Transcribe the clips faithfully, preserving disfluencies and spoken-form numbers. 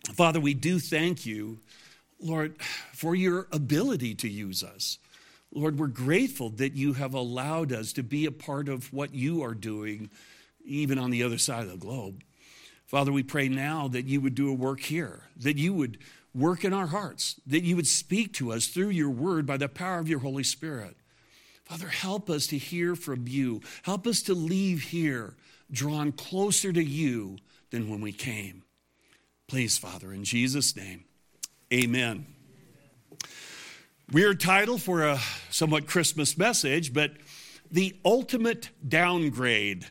Father, we do thank you, Lord, for your ability to use us. Lord, we're grateful that you have allowed us to be a part of what you are doing, even on the other side of the globe. Father, we pray now that you would do a work here, that you would work in our hearts, that you would speak to us through your word by the power of your Holy Spirit. Father, help us to hear from you. Help us to leave here drawn closer to you than when we came. Please, Father, in Jesus' name, amen. Weird title for a somewhat Christmas message, but the ultimate downgrade.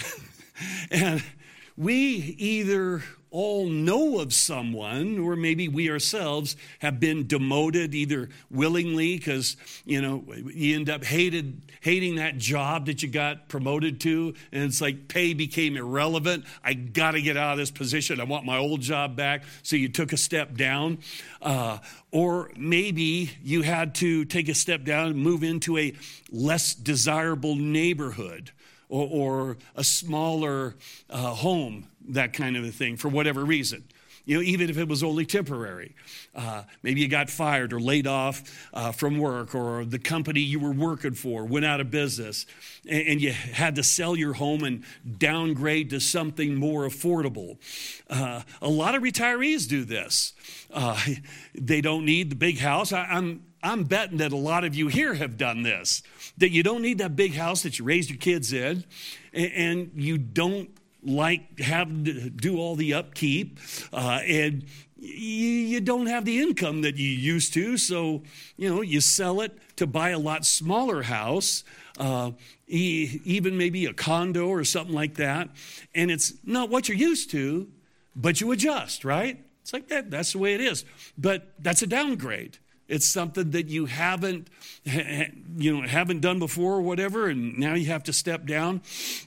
And we either all know of someone, or maybe we ourselves have been demoted either willingly because, you know, you end up hated, hating that job that you got promoted to, and it's like pay became irrelevant. I got to get out of this position. I want my old job back. So you took a step down. Uh, or maybe you had to take a step down and move into a less desirable neighborhood, or, or a smaller uh, home, that kind of a thing, for whatever reason. You know, even if it was only temporary. Uh, maybe you got fired or laid off uh, from work, or the company you were working for went out of business, and, and you had to sell your home and downgrade to something more affordable. Uh, a lot of retirees do this. Uh, they don't need the big house. I, I'm I'm betting that a lot of you here have done this, that you don't need that big house that you raised your kids in, and, and you don't like having to do all the upkeep, uh, and you, you don't have the income that you used to, so, you know, you sell it to buy a lot smaller house, uh, e- even maybe a condo or something like that, and it's not what you're used to, but you adjust, right? It's like that. That's the way it is. But that's a downgrade. It's something that you haven't, you know, haven't done before or whatever, and now you have to step down.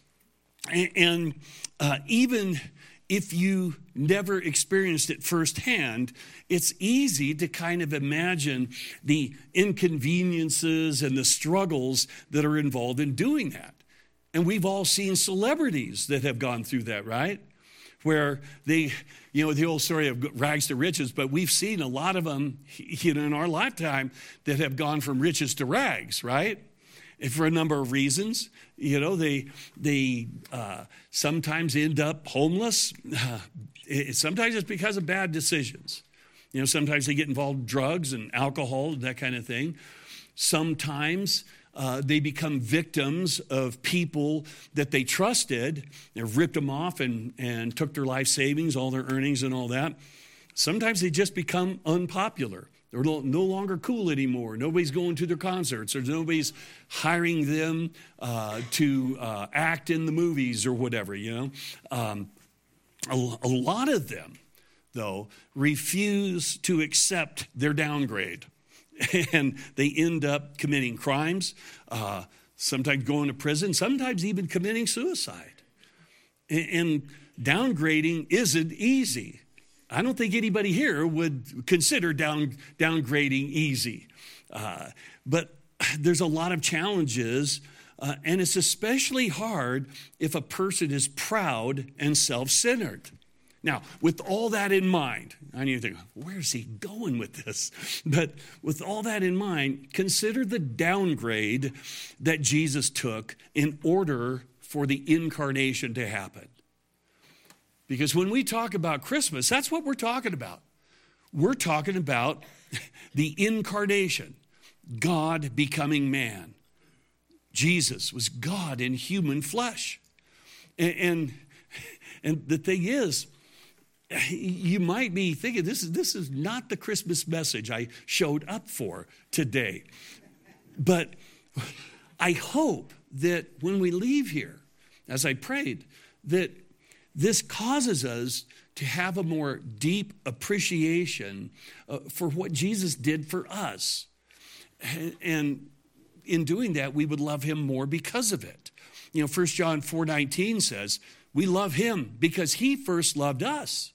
And uh, even if you never experienced it firsthand, it's easy to kind of imagine the inconveniences and the struggles that are involved in doing that. And we've all seen celebrities that have gone through that, right? Where they, you know, the old story of rags to riches, but we've seen a lot of them, you know, in our lifetime that have gone from riches to rags, right? And for a number of reasons. You know, they they uh, sometimes end up homeless. Uh, it, sometimes it's because of bad decisions. You know, sometimes they get involved in drugs and alcohol and that kind of thing. Sometimes uh, they become victims of people that they trusted. They ripped them off and, and took their life savings, all their earnings and all that. Sometimes they just become unpopular. They're no longer cool anymore. Nobody's going to their concerts, or nobody's hiring them uh, to uh, act in the movies or whatever, you know. Um, a, a lot of them, though, refuse to accept their downgrade. And they end up committing crimes, uh, sometimes going to prison, sometimes even committing suicide. And, and downgrading isn't easy. I don't think anybody here would consider down, downgrading easy. Uh, but there's a lot of challenges, uh, and it's especially hard if a person is proud and self-centered. Now, with all that in mind, I need to think, where's he going with this? But with all that in mind, consider the downgrade that Jesus took in order for the incarnation to happen. Because when we talk about Christmas, that's what we're talking about. We're talking about the incarnation, God becoming man. Jesus was God in human flesh. And, and, and the thing is, you might be thinking, this is, this is not the Christmas message I showed up for today. But I hope that when we leave here, as I prayed, that this causes us to have a more deep appreciation uh, for what Jesus did for us. And, and in doing that, we would love him more because of it. You know, First John four nineteen says, we love him because he first loved us.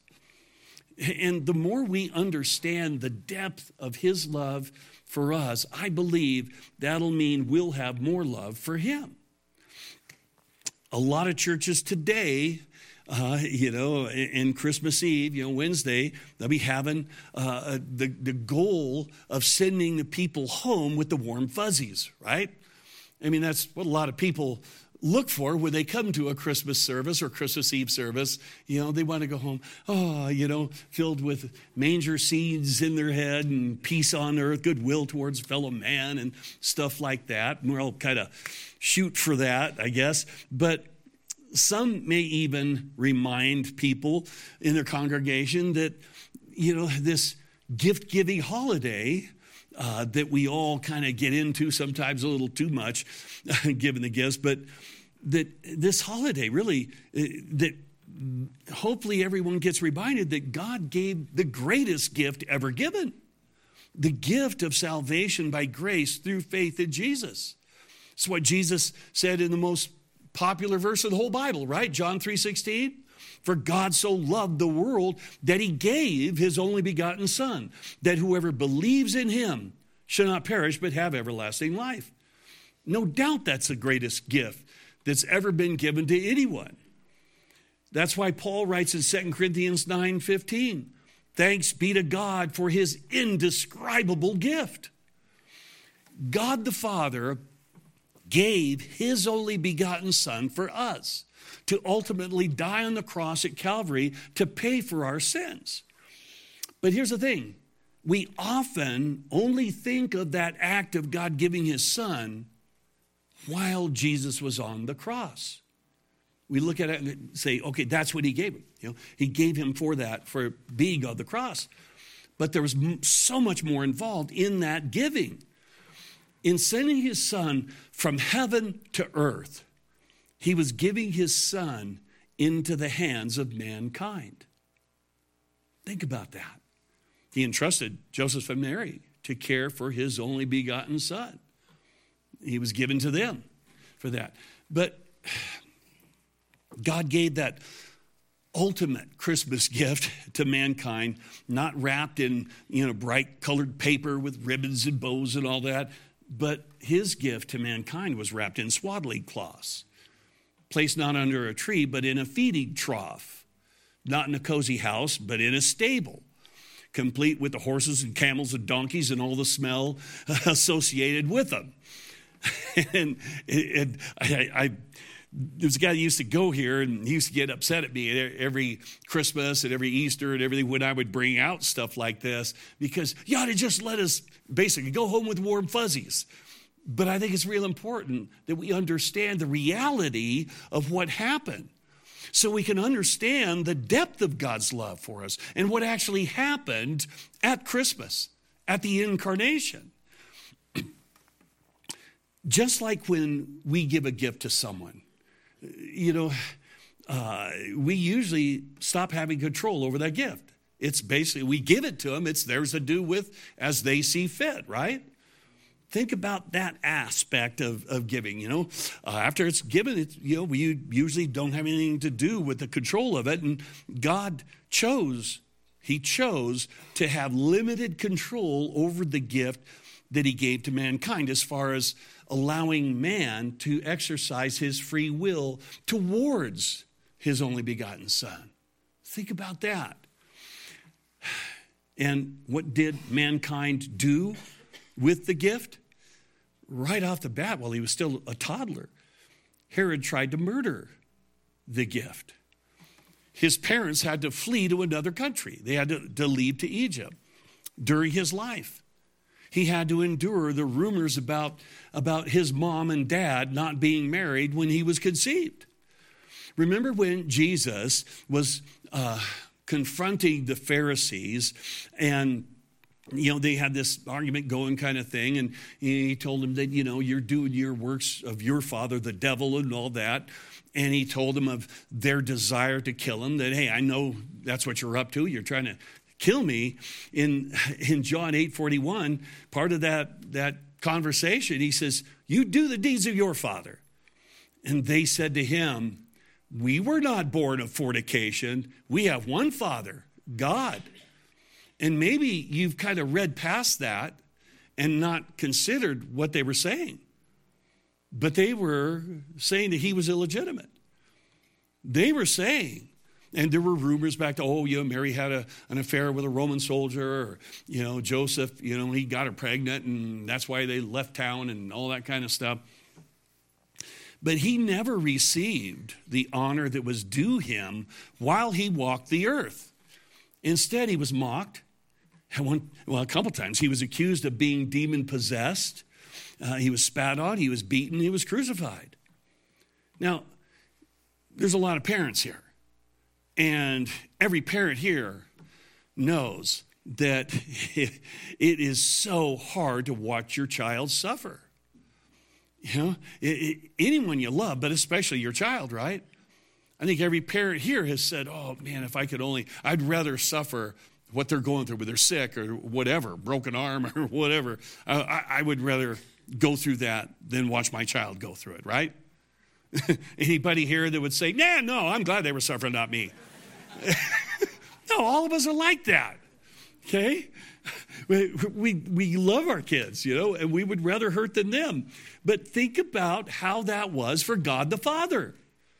And the more we understand the depth of his love for us, I believe that'll mean we'll have more love for him. A lot of churches today Uh, you know, and Christmas Eve, you know, Wednesday, they'll be having uh, the, the goal of sending the people home with the warm fuzzies, right? I mean, that's what a lot of people look for when they come to a Christmas service or Christmas Eve service. You know, they want to go home, oh, you know, filled with manger seeds in their head and peace on earth, goodwill towards fellow man and stuff like that. And we're all kind of shoot for that, I guess. But some may even remind people in their congregation that, you know, this gift-giving holiday uh, that we all kind of get into, sometimes a little too much, giving the gifts, but that this holiday really, uh, that hopefully everyone gets reminded that God gave the greatest gift ever given, the gift of salvation by grace through faith in Jesus. It's what Jesus said in the most popular verse of the whole Bible, right? John three sixteen. For God so loved the world that he gave his only begotten Son, that whoever believes in him shall not perish but have everlasting life. No doubt that's the greatest gift that's ever been given to anyone. That's why Paul writes in Second Corinthians nine fifteen, thanks be to God for his indescribable gift. God the Father gave his only begotten Son for us to ultimately die on the cross at Calvary to pay for our sins. But here's the thing. We often only think of that act of God giving his Son while Jesus was on the cross. We look at it and say, okay, that's what he gave him. You know, he gave him for that, for being on the cross. But there was so much more involved in that giving. In sending his Son from heaven to earth, he was giving his Son into the hands of mankind. Think about that. He entrusted Joseph and Mary to care for his only begotten Son. He was given to them for that. But God gave that ultimate Christmas gift to mankind, not wrapped in, you know, bright colored paper with ribbons and bows and all that. But his gift to mankind was wrapped in swaddling cloths, placed not under a tree, but in a feeding trough, not in a cozy house, but in a stable, complete with the horses and camels and donkeys and all the smell associated with them. and and I, I, there's a guy that used to go here, and he used to get upset at me every Christmas and every Easter and everything when I would bring out stuff like this, because you ought to just let us basically go home with warm fuzzies. But I think it's real important that we understand the reality of what happened so we can understand the depth of God's love for us and what actually happened at Christmas, at the incarnation. Just like when we give a gift to someone, you know, uh, we usually stop having control over that gift. It's basically, we give it to them. It's theirs to do with as they see fit, right? Think about that aspect of, of giving, you know. Uh, after it's given, it's, you know, we usually don't have anything to do with the control of it. And God chose, he chose to have limited control over the gift that he gave to mankind as far as allowing man to exercise his free will towards his only begotten Son. Think about that. And what did mankind do with the gift? Right off the bat, while he was still a toddler, Herod tried to murder the gift. His parents had to flee to another country. They had to, to leave to Egypt during his life. He had to endure the rumors about, about his mom and dad not being married when he was conceived. Remember when Jesus was uh, confronting the Pharisees, and you know, they had this argument going kind of thing, and he told them that, you know, you're doing your works of your father, the devil, and all that. And he told them of their desire to kill him, that, hey, I know that's what you're up to. You're trying to kill me. In in John eight forty-one, part of that, that conversation, he says, you do the deeds of your father. And they said to him, we were not born of fornication. We have one Father, God. And maybe you've kind of read past that and not considered what they were saying. But they were saying that he was illegitimate. They were saying And there were rumors back to, oh, you know, Mary had a, an affair with a Roman soldier, or, you know, Joseph, you know, he got her pregnant, and that's why they left town and all that kind of stuff. But he never received the honor that was due him while he walked the earth. Instead, he was mocked. One, well, a couple times. He was accused of being demon-possessed. Uh, he was spat on. He was beaten. He was crucified. Now, there's a lot of parents here. And every parent here knows that it is so hard to watch your child suffer. You know, it, it, anyone you love, but especially your child, right? I think every parent here has said, oh, man, if I could only, I'd rather suffer what they're going through, whether they're sick or whatever, broken arm or whatever. Uh, I, I would rather go through that than watch my child go through it, right? Anybody here that would say, nah, no, I'm glad they were suffering, not me. No, all of us are like that, okay? We, we, we love our kids, you know, and we would rather hurt than them. But think about how that was for God the Father.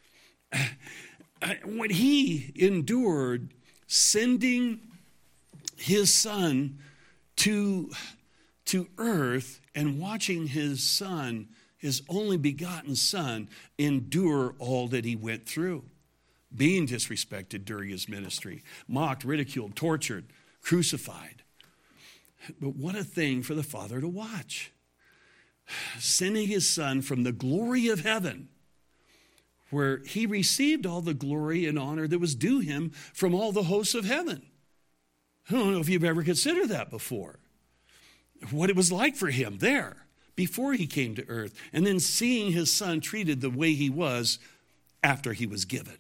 When he endured sending his son to, to earth and watching his son, his only begotten son, endure all that he went through, being disrespected during his ministry, mocked, ridiculed, tortured, crucified. But what a thing for the Father to watch. Sending his son from the glory of heaven, where he received all the glory and honor that was due him from all the hosts of heaven. I don't know if you've ever considered that before. What it was like for him there before he came to earth, and then seeing his son treated the way he was after he was given.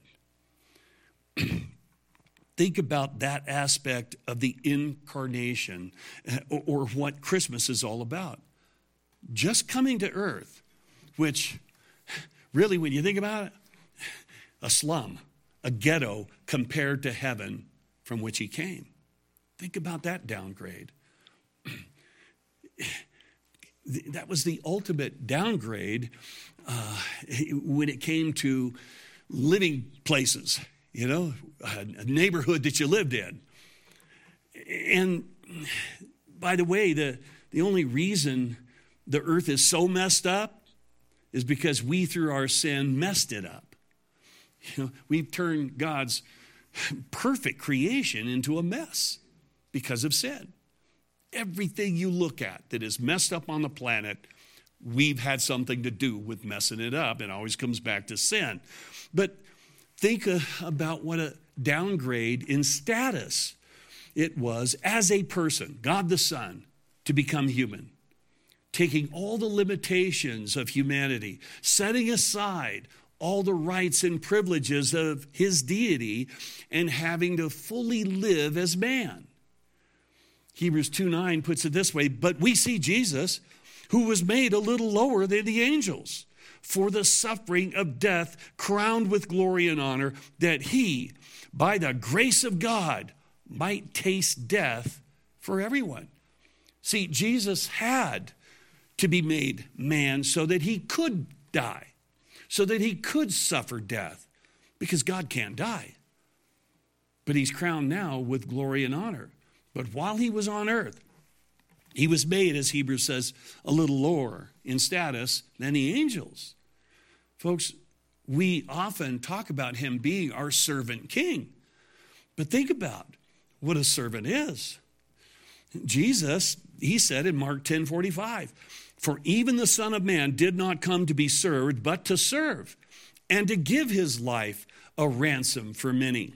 Think about that aspect of the incarnation, or, or what Christmas is all about. Just coming to earth, which really, when you think about it, a slum, a ghetto compared to heaven from which he came. Think about that downgrade. That was the ultimate downgrade uh, when it came to living places, you know, a neighborhood that you lived in. And by the way, the, the only reason the earth is so messed up is because we, through our sin, messed it up. You know, we've turned God's perfect creation into a mess because of sin. Everything you look at that is messed up on the planet, we've had something to do with messing it up. It always comes back to sin. But think uh, about what a downgrade in status it was as a person, God the Son, to become human, taking all the limitations of humanity, setting aside all the rights and privileges of his deity, and having to fully live as man. Hebrews two nine puts it this way, but we see Jesus, who was made a little lower than the angels, for the suffering of death, crowned with glory and honor, that he, by the grace of God, might taste death for everyone. See, Jesus had to be made man so that he could die, so that he could suffer death, because God can't die. But he's crowned now with glory and honor. But while he was on earth, he was made, as Hebrews says, a little lower in status than the angels. Folks, we often talk about him being our servant king. But think about what a servant is. Jesus, he said in Mark ten forty-five, for even the Son of Man did not come to be served, but to serve, and to give his life a ransom for many.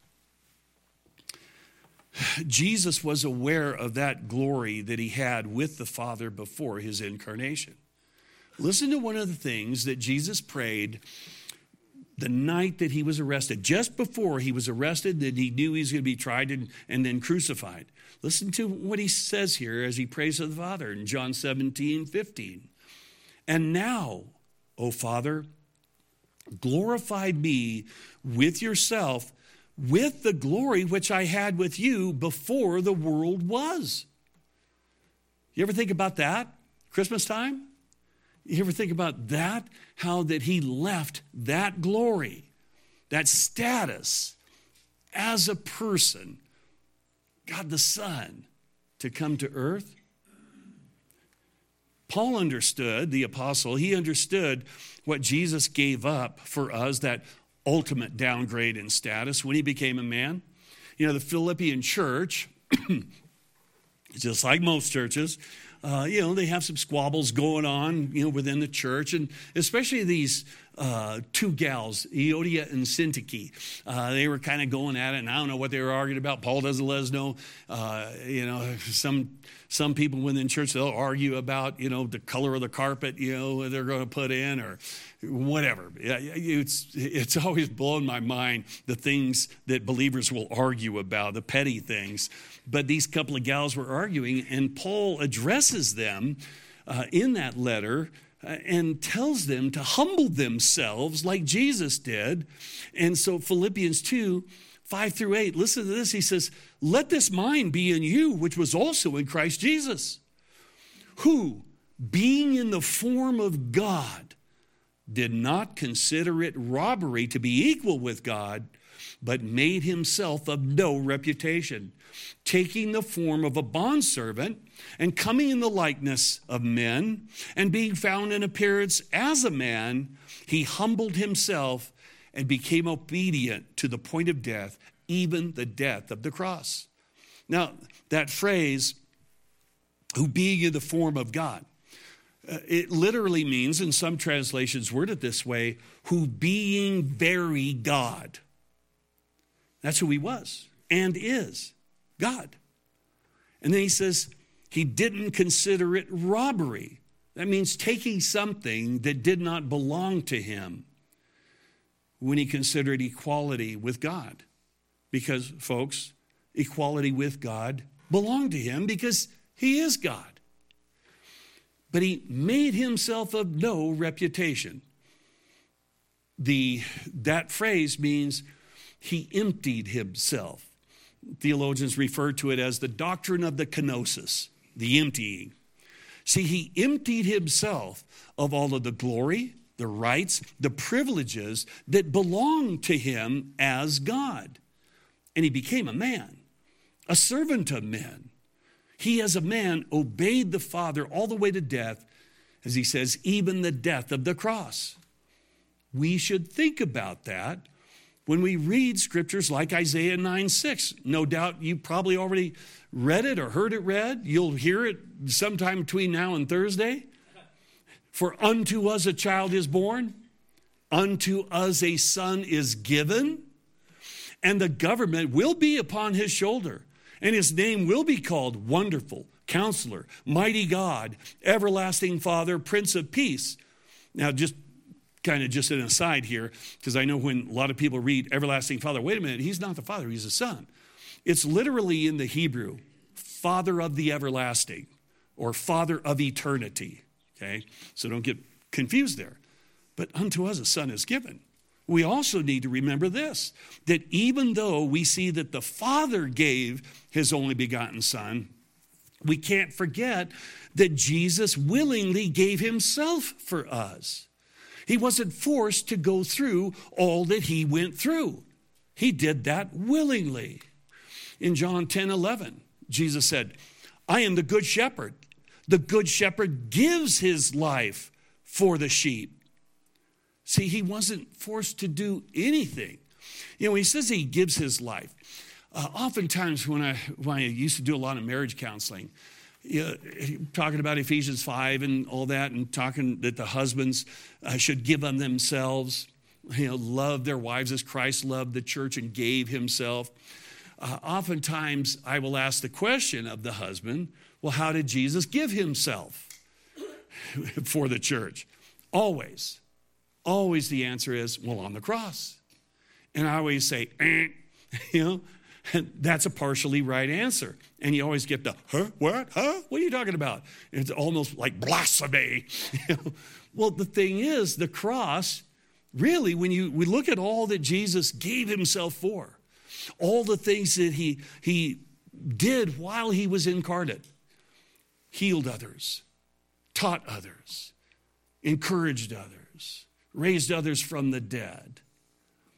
Jesus was aware of that glory that he had with the Father before his incarnation. Listen to one of the things that Jesus prayed the night that he was arrested, just before he was arrested, that he knew he was going to be tried and, and then crucified. Listen to what he says here as he prays to the Father in John seventeen fifteen. And now, O Father, glorify me with yourself, with the glory which I had with you before the world was. You ever think about that? Christmas time? You ever think about that? How that he left that glory, that status, as a person, God the Son, to come to earth? Paul understood, the apostle, he understood what Jesus gave up for us, that ultimate downgrade in status when he became a man. You know, the Philippian church, just like most churches, uh, you know, they have some squabbles going on, you know, within the church, and especially these uh, two gals, Euodia and Syntyche. Uh, they were kind of going at it, and I don't know what they were arguing about. Paul doesn't let us know. Uh, you know, some some people within church, they'll argue about, you know, the color of the carpet, you know, they're going to put in, or whatever. It's it's always blown my mind, the things that believers will argue about, the petty things. But these couple of gals were arguing, and Paul addresses them uh, in that letter uh, and tells them to humble themselves like Jesus did. And so Philippians two, five through eight, listen to this. He says, "Let this mind be in you, which was also in Christ Jesus, who, being in the form of God, did not consider it robbery to be equal with God, but made himself of no reputation, taking the form of a bondservant and coming in the likeness of men, and being found in appearance as a man, he humbled himself and became obedient to the point of death, even the death of the cross." Now, that phrase, "who being in the form of God," Uh, it literally means, in some translations word it this way, "who being very God." That's who he was and is, God. And then he says he didn't consider it robbery. That means taking something that did not belong to him when he considered equality with God. Because, folks, equality with God belonged to him because he is God. But he made himself of no reputation. The, that phrase means he emptied himself. Theologians refer to it as the doctrine of the kenosis, the emptying. See, he emptied himself of all of the glory, the rights, the privileges that belonged to him as God. And he became a man, a servant of men. He, as a man, obeyed the Father all the way to death, as he says, even the death of the cross. We should think about that when we read scriptures like Isaiah nine six. No doubt you probably already read it or heard it read. You'll hear it sometime between now and Thursday. "For unto us a child is born, unto us a son is given, and the government will be upon his shoulder. And his name will be called Wonderful, Counselor, Mighty God, Everlasting Father, Prince of Peace." Now, just kind of just an aside here, because I know when a lot of people read Everlasting Father, wait a minute, he's not the Father, he's the Son. It's literally in the Hebrew, Father of the Everlasting, or Father of Eternity. Okay, so don't get confused there. But unto us a son is given. We also need to remember this, that even though we see that the Father gave his only begotten Son, we can't forget that Jesus willingly gave himself for us. He wasn't forced to go through all that he went through. He did that willingly. In John ten eleven, Jesus said, "I am the good shepherd. The good shepherd gives his life for the sheep." See, he wasn't forced to do anything. You know, he says he gives his life. Uh, oftentimes when I, when I used to do a lot of marriage counseling, you know, talking about Ephesians five and all that, and talking that the husbands uh, should give on themselves, you know, love their wives as Christ loved the church and gave himself. Uh, oftentimes I will ask the question of the husband, well, how did Jesus give himself for the church? Always. Always the answer is, well, on the cross. And I always say, eh, you know, and that's a partially right answer. And you always get the, huh, what, huh? What are you talking about? And it's almost like blasphemy. You know? Well, the thing is, the cross, really, when you we look at all that Jesus gave himself for, all the things that he, he did while he was incarnate, healed others, taught others, encouraged others, raised others from the dead.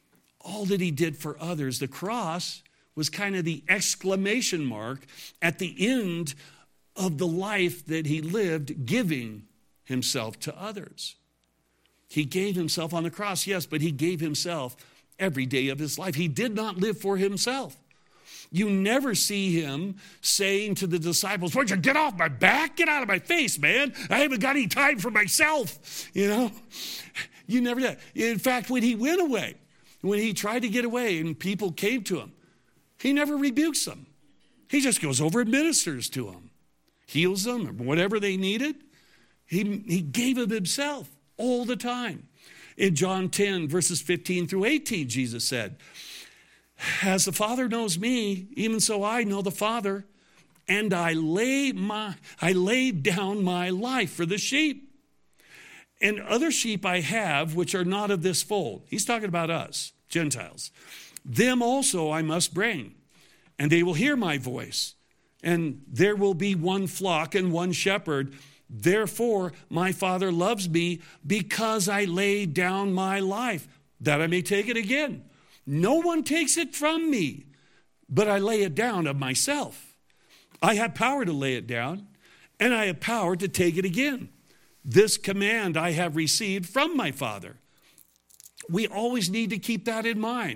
all that he did for others. The cross was kind of the exclamation mark at the end of the life that he lived, giving himself to others. He gave himself on the cross, yes, but he gave himself every day of his life. He did not live for himself. You never see him saying to the disciples, "Why don't you get off my back? Get out of my face, man. I haven't got any time for myself." You know, you never did. In fact, when he went away, when he tried to get away and people came to him, he never rebukes them. He just goes over and ministers to them, heals them, or whatever they needed. He, he gave of himself all the time. In John ten, verses fifteen through eighteen, Jesus said, "As the Father knows me, even so I know the Father, and I lay my I lay down my life for the sheep. And other sheep I have, which are not of this fold." He's talking about us, Gentiles. "Them also I must bring, and they will hear my voice. And there will be one flock and one shepherd. Therefore my Father loves me, because I lay down my life, that I may take it again. No one takes it from me, but I lay it down of myself. I have power to lay it down, and I have power to take it again. This command I have received from my Father." We always need to keep that in mind.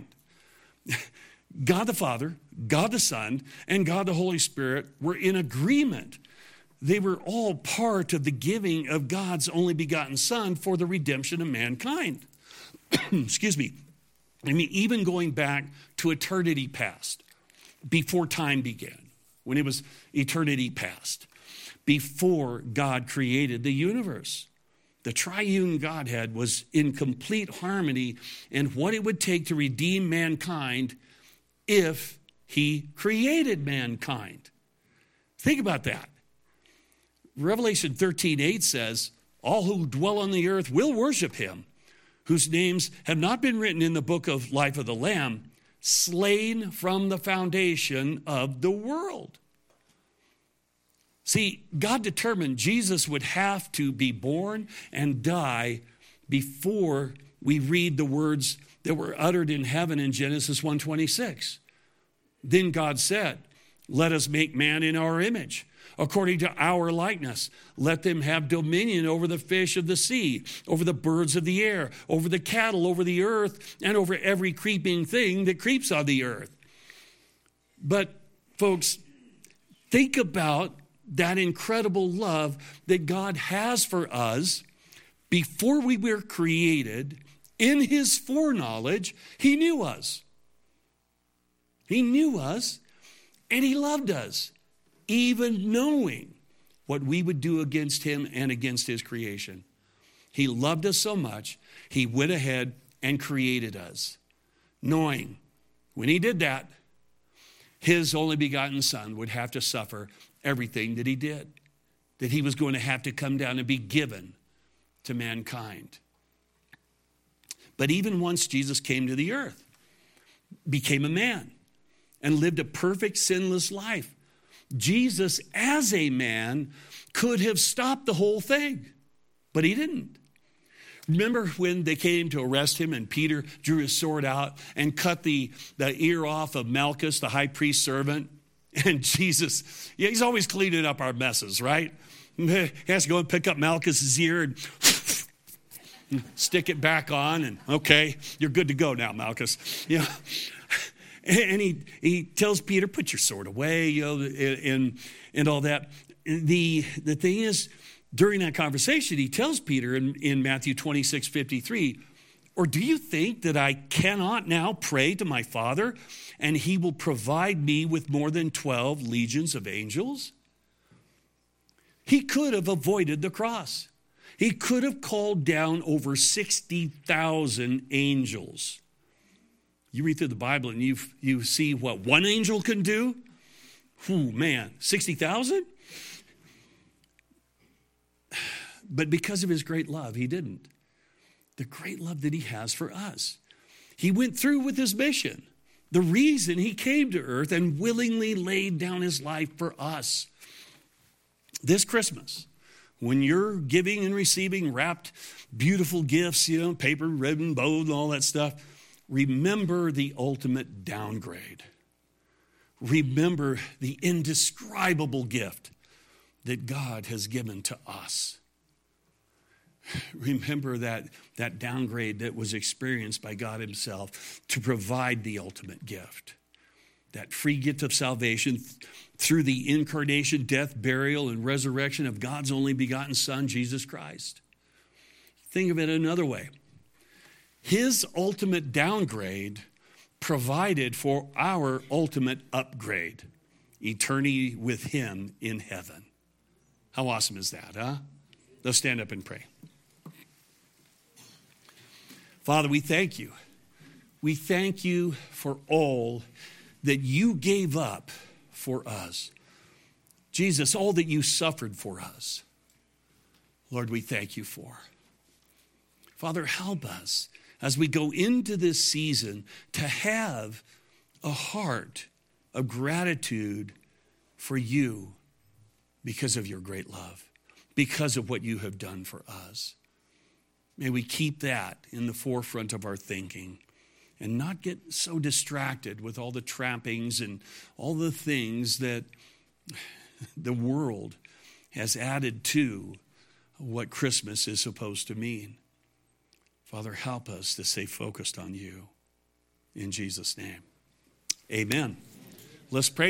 God the Father, God the Son, and God the Holy Spirit were in agreement. They were all part of the giving of God's only begotten Son for the redemption of mankind. Excuse me. I mean, even going back to eternity past, before time began, when it was eternity past, before God created the universe, the triune Godhead was in complete harmony in what it would take to redeem mankind if he created mankind. Think about that. Revelation thirteen eight says, "All who dwell on the earth will worship him, whose names have not been written in the book of life of the Lamb, slain from the foundation of the world." See, God determined Jesus would have to be born and die before we read the words that were uttered in heaven in Genesis one twenty-six. Then God said, "Let us make man in our image, according to our likeness. Let them have dominion over the fish of the sea, over the birds of the air, over the cattle, over the earth, and over every creeping thing that creeps on the earth." But, folks, think about that incredible love that God has for us. Before we were created, in his foreknowledge, he knew us. He knew us, and he loved us, even knowing what we would do against him and against his creation. He loved us so much, he went ahead and created us, knowing when he did that, his only begotten Son would have to suffer everything that he did, that he was going to have to come down and be given to mankind. But even once Jesus came to the earth, became a man, and lived a perfect, sinless life, Jesus, as a man, could have stopped the whole thing, but he didn't. Remember when they came to arrest him and Peter drew his sword out and cut the, the ear off of Malchus, the high priest's servant? And Jesus, yeah, he's always cleaning up our messes, right? He has to go and pick up Malchus's ear and stick it back on, and okay, you're good to go now, Malchus. You know? And he, he tells Peter, "Put your sword away," you know, and, and all that. The, the thing is, during that conversation, he tells Peter in, in Matthew twenty-six fifty-three, "Or do you think that I cannot now pray to my Father, and he will provide me with more than twelve legions of angels?" He could have avoided the cross. He could have called down over sixty thousand angels. You read through the Bible and you, you see what one angel can do. Whew, man, sixty thousand? But because of his great love, he didn't. The great love that he has for us. He went through with his mission. The reason he came to earth and willingly laid down his life for us. This Christmas, when you're giving and receiving wrapped, beautiful gifts, you know, paper, ribbon, bow, and all that stuff, remember the ultimate downgrade. Remember the indescribable gift that God has given to us. Remember that, that downgrade that was experienced by God himself to provide the ultimate gift. That free gift of salvation through the incarnation, death, burial, and resurrection of God's only begotten Son, Jesus Christ. Think of it another way. His ultimate downgrade provided for our ultimate upgrade, eternity with him in heaven. How awesome is that, huh? Let's stand up and pray. Father, we thank you. We thank you for all that you gave up for us. Jesus, all that you suffered for us. Lord, we thank you for. Father, help us as we go into this season to have a heart of gratitude for you because of your great love, because of what you have done for us. May we keep that in the forefront of our thinking and not get so distracted with all the trappings and all the things that the world has added to what Christmas is supposed to mean. Father, help us to stay focused on you. In Jesus' name, amen. Let's pray.